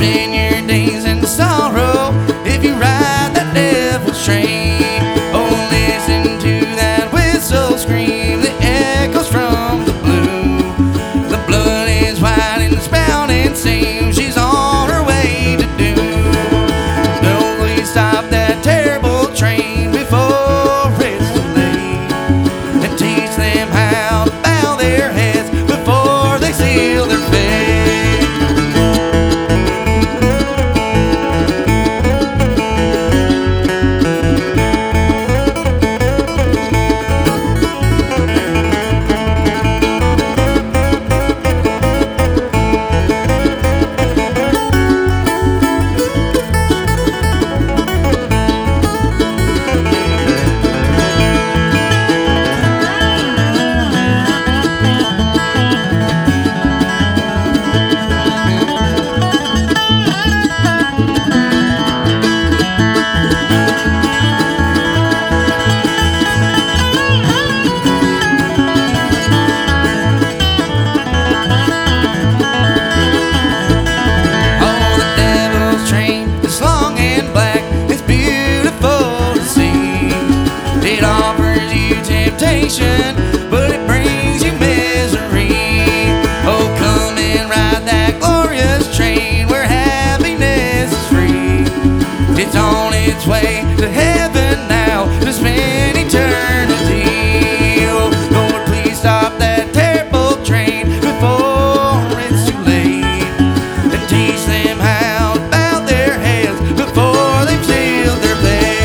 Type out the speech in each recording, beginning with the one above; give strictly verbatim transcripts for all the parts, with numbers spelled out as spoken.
spend your days in sorrow if you ride that devil's train. Oh, listen to that whistle scream that echoes from the blue. The blood is white and the spouting seams she's on her way to do. No, please stop that terrible train before it's too late, and teach them how to bow their heads before they seal their fate. But it brings you misery. Oh, come and ride that glorious train where happiness is free. It's on its way to heaven now to spend eternity. Oh, Lord, please stop that terrible train before it's too late, and teach them how to bow their heads before they've sealed their fate.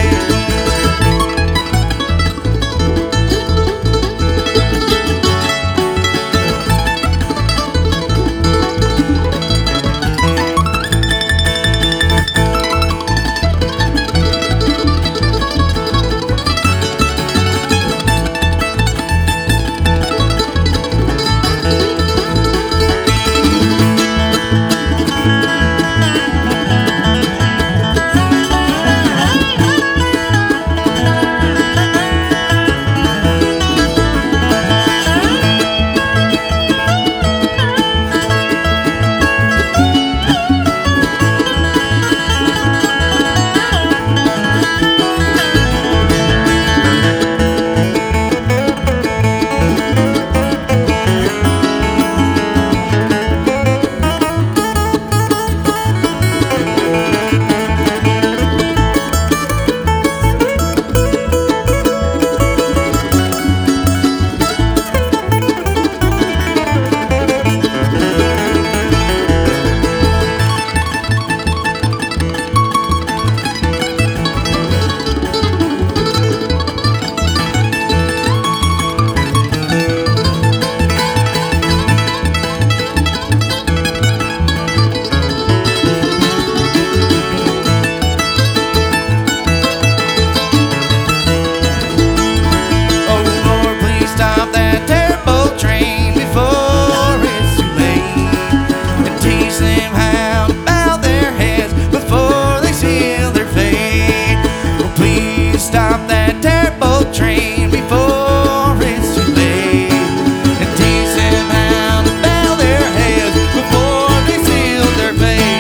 Stop that terrible train before it's too late, and teach them how to bow their heads before they seal their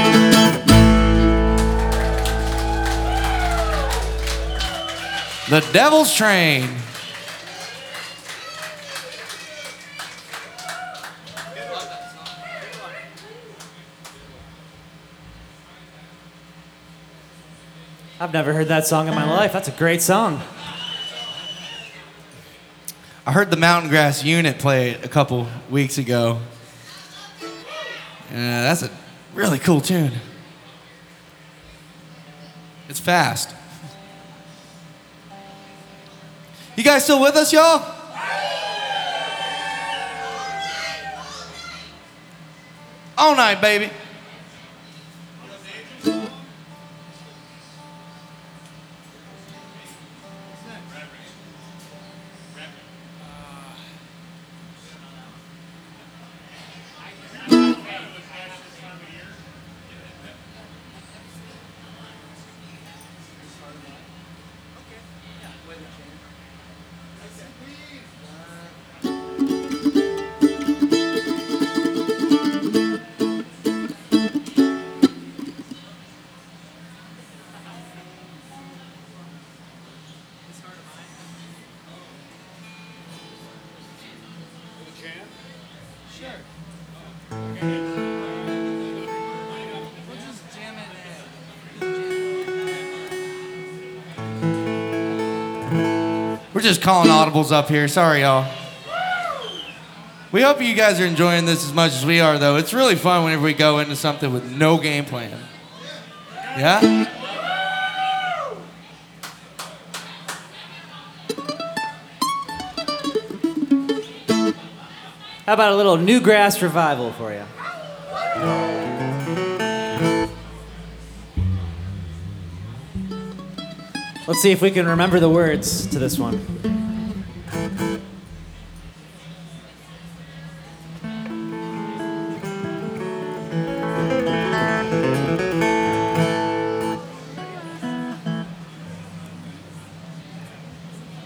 fate. The Devil's Train. I've never heard that song in my life. That's a great song. I heard the Mountain Grass Unit play it a couple weeks ago. And uh, that's a really cool tune. It's fast. You guys still with us, y'all? All night, baby. We're just calling audibles up here. Sorry, y'all. We hope you guys are enjoying this as much as we are, though. It's really fun whenever we go into something with no game plan. Yeah? How about a little Newgrass revival for you? Let's see if we can remember the words to this one.